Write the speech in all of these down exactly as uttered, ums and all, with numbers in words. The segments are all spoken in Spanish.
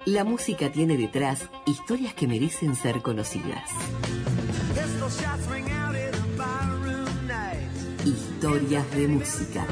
La música tiene detrás historias que merecen ser conocidas. Historias de música.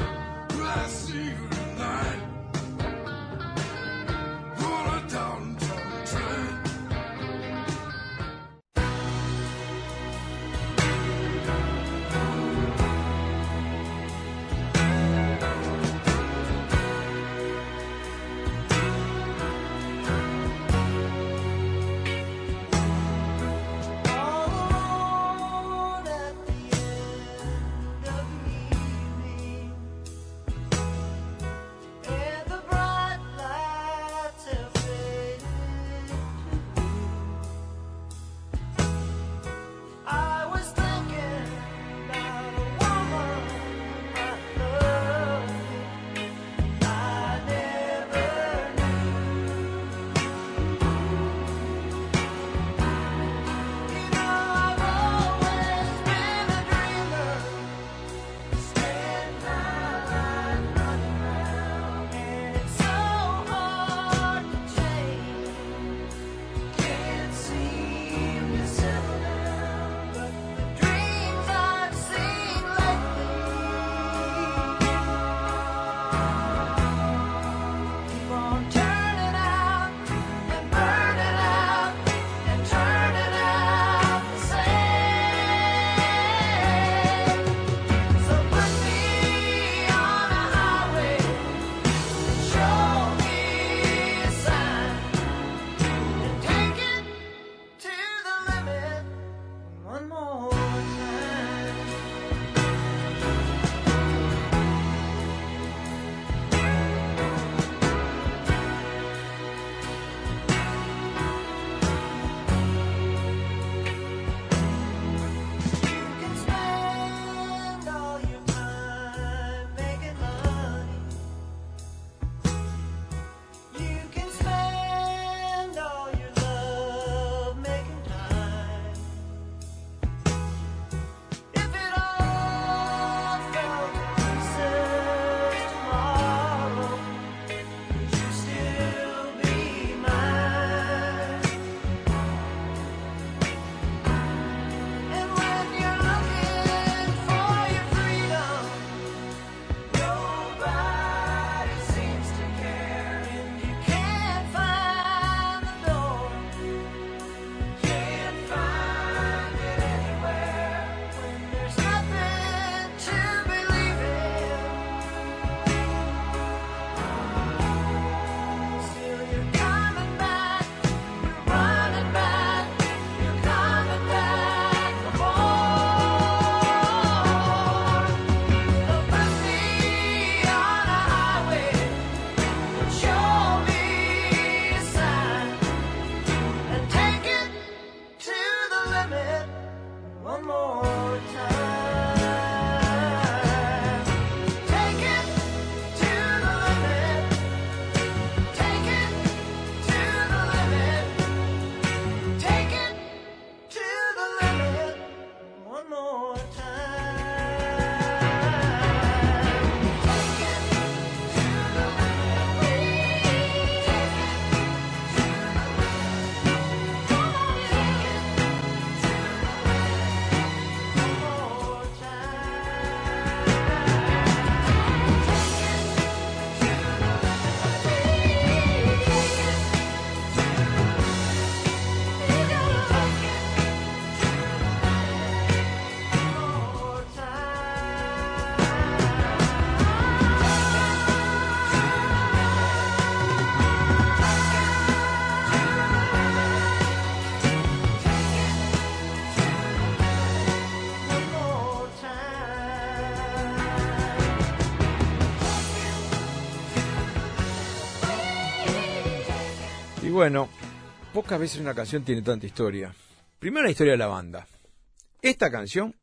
Y bueno, pocas veces una canción tiene tanta historia. Primero la historia de la banda. Esta canción,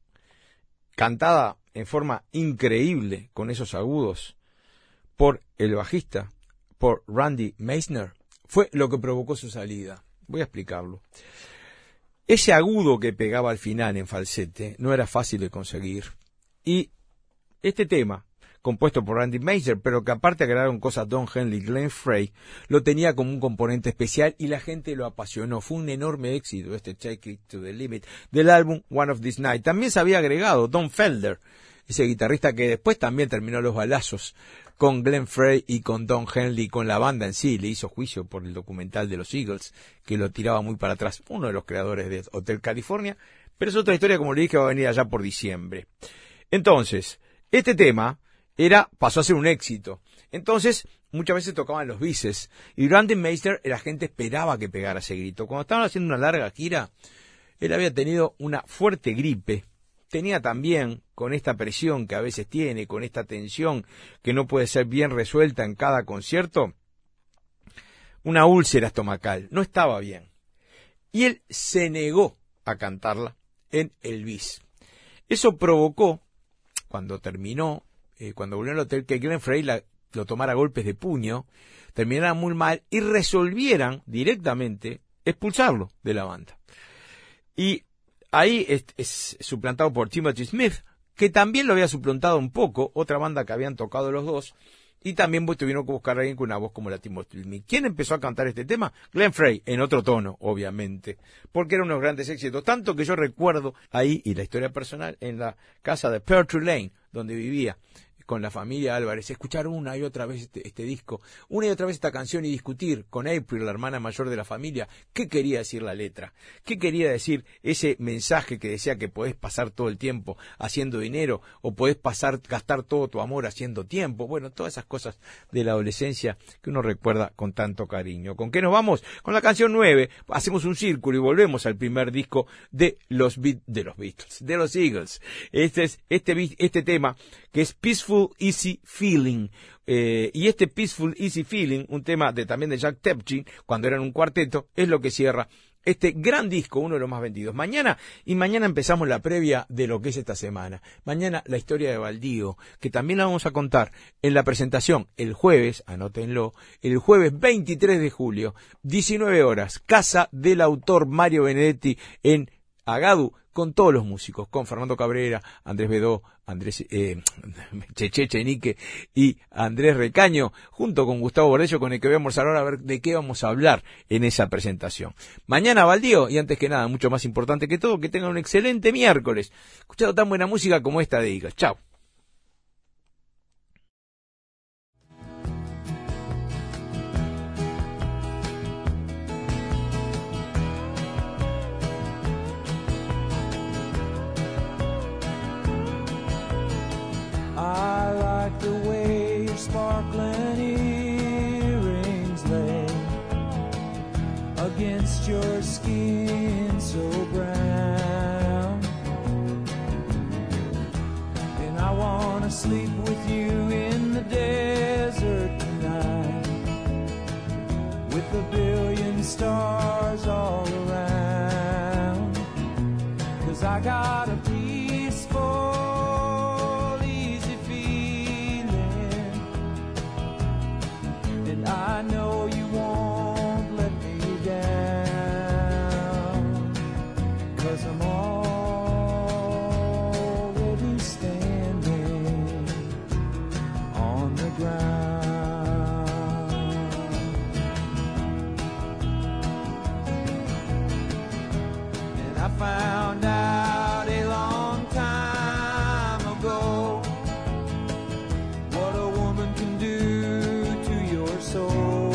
cantada en forma increíble, con esos agudos, por el bajista, por Randy Meisner, fue lo que provocó su salida. Voy a explicarlo. Ese agudo que pegaba al final en falsete no era fácil de conseguir. Y este tema, compuesto por Randy Meisner, pero que aparte agregaron cosas Don Henley y Glenn Frey, lo tenía como un componente especial y la gente lo apasionó. Fue un enorme éxito este Take It to the Limit del álbum One of These Nights. También se había agregado Don Felder, ese guitarrista que después también terminó los balazos con Glenn Frey y con Don Henley, con la banda en sí. Le hizo juicio por el documental de los Eagles, que lo tiraba muy para atrás, uno de los creadores de Hotel California, pero es otra historia, como le dije, va a venir allá por diciembre. Entonces, este tema era, pasó a ser un éxito. Entonces, muchas veces tocaban los bises, y Randy Meisner, la gente esperaba que pegara ese grito. Cuando estaban haciendo una larga gira, él había tenido una fuerte gripe. Tenía también, con esta presión que a veces tiene, con esta tensión que no puede ser bien resuelta en cada concierto, una úlcera estomacal. No estaba bien. Y él se negó a cantarla en el bis. Eso provocó, cuando terminó, eh, cuando volvió al hotel, que Glenn Frey la, lo tomara a golpes de puño, terminara muy mal y resolvieran directamente expulsarlo de la banda. Y ahí es, es suplantado por Timothy Smith, que también lo había suplantado un poco, otra banda que habían tocado los dos, y también pues, tuvieron que buscar a alguien con una voz como la Timothy Smith. ¿Quién empezó a cantar este tema? Glenn Frey, en otro tono, obviamente, porque eran unos grandes éxitos, tanto que yo recuerdo ahí, y la historia personal, en la casa de Peartree Lane, donde vivía con la familia Álvarez, escuchar una y otra vez este, este disco, una y otra vez esta canción y discutir con April, la hermana mayor de la familia, qué quería decir la letra, qué quería decir ese mensaje que decía que podés pasar todo el tiempo haciendo dinero o podés pasar, gastar todo tu amor haciendo tiempo. Bueno, todas esas cosas de la adolescencia que uno recuerda con tanto cariño. ¿Con qué nos vamos? Con la canción nueve, hacemos un círculo y volvemos al primer disco de los, Be- de los Beatles, de los Eagles. Este es este, este tema que es Peaceful Easy Feeling, eh, y este Peaceful Easy Feeling, un tema de también de Jack Tempchin, cuando eran un cuarteto, es lo que cierra este gran disco, uno de los más vendidos. Mañana, y mañana empezamos la previa de lo que es esta semana. Mañana la historia de Baldío, que también la vamos a contar en la presentación el jueves, anótenlo, el jueves veintitrés de julio, diecinueve horas, Casa del Autor Mario Benedetti en Agadu, con todos los músicos, con Fernando Cabrera, Andrés Bedó, Andrés eh, Cheche Chenique y Andrés Recaño, junto con Gustavo Bordello, con el que voy a almorzar ahora a ver de qué vamos a hablar en esa presentación. Mañana Baldío, y antes que nada, mucho más importante que todo, que tengan un excelente miércoles, escuchando tan buena música como esta de Eagles. Chao. I like the way your sparkling earrings lay against your skin so brown, and I want to sleep with you in the desert tonight, with a billion stars all around, 'cause I got a peaceful I know you won't let me down, 'cause I'm already standing on the ground. And I found out a long time ago what a woman can do soul.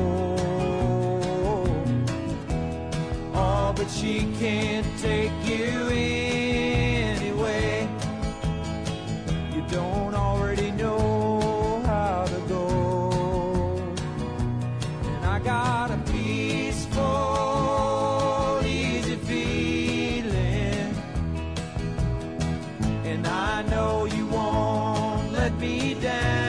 Oh, but she can't take you anyway. You don't already know how to go. And I got a peaceful, easy feeling, and I know you won't let me down.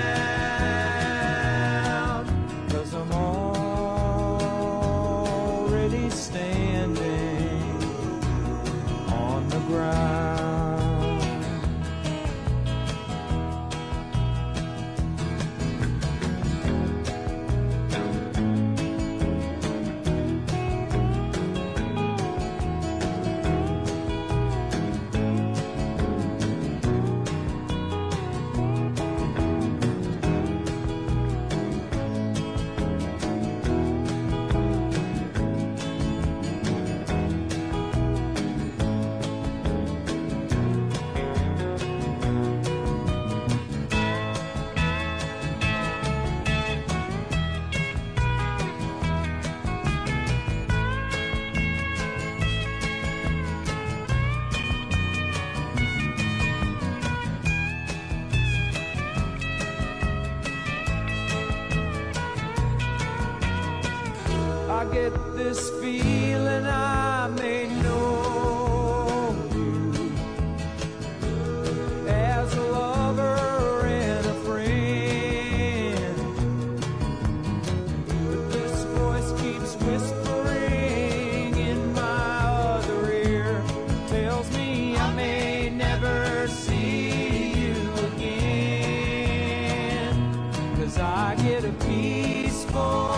Standing on the ground. I get this feeling I may know you as a lover and a friend. But this voice keeps whispering in my other ear, tells me I may never see you again. 'Cause I get a peaceful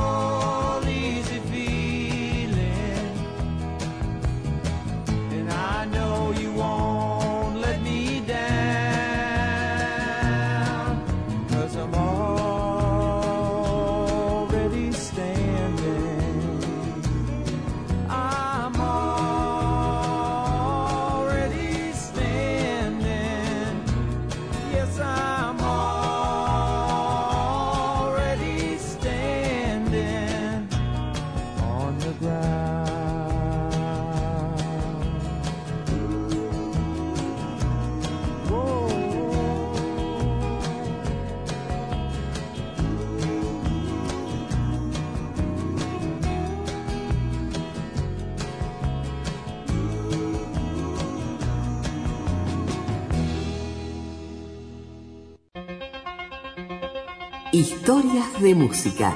Historias de música.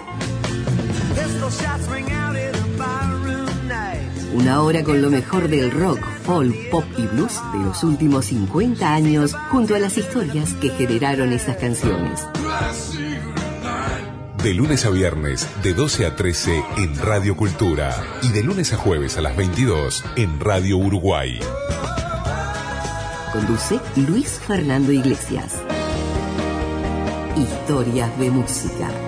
Una hora con lo mejor del rock, folk, pop y blues de los últimos cincuenta años, junto a las historias que generaron esas canciones. De lunes a viernes, de doce a trece en Radio Cultura. Y de lunes a jueves a las veintidós en Radio Uruguay. Conduce Luis Fernando Iglesias. Historias de música.